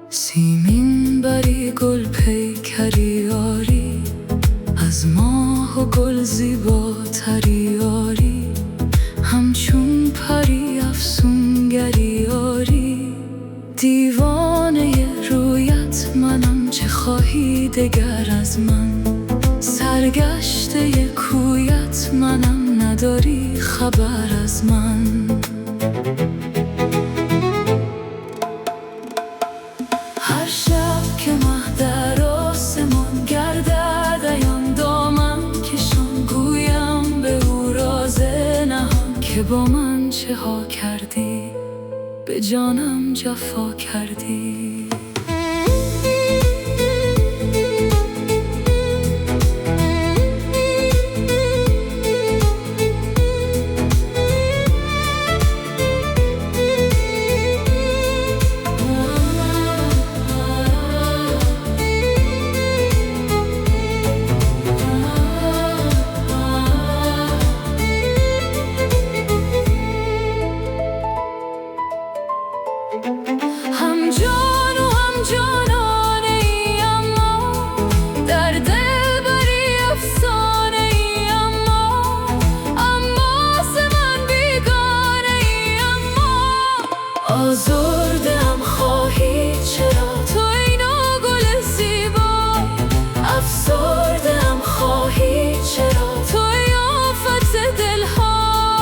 سیمین بری گل پیکری یاری، از ماه و گل زیباتری یاری، همچون پری افسونگری یاری. دیوانه رویت منم، چه خواهی دگر از من؟ سرگشته کویت منم، نداری خبر از من. هر شب که مه در آسمان گردد عیان، دامن کشان گویم به او راز نهان که با من چه ها کردی، به جانم جفا کردی. هم جان و هم جانانه ای، اما در دل بری افسانه ای، اما ز من بیگانه ای. اما آزرده‌ام خواهی چرا تو اینا گل زیبا، افسرده‌ام خواهی چرا تو ای آفت دلها.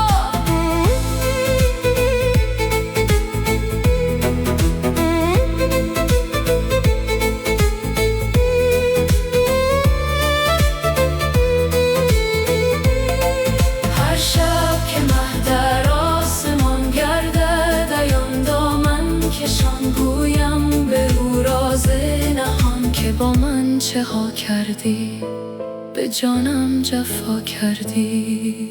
با من چه ها کردی، به جانم جفا کردی.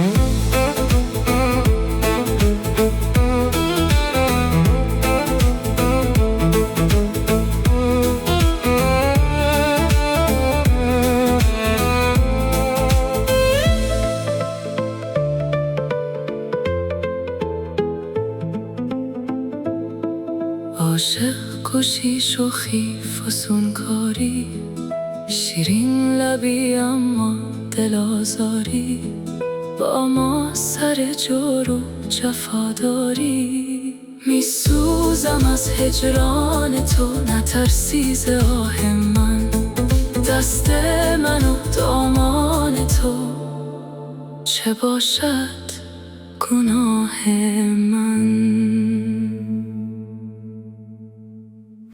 عاشق کشی شوخی فسونکاری، شیرین لبی اما دل آزاری، با ما سر جور و جفا داری. میسوزم از هجران تو، نترسی ز آه من، دست من و دامان تو چه باشد گناه من.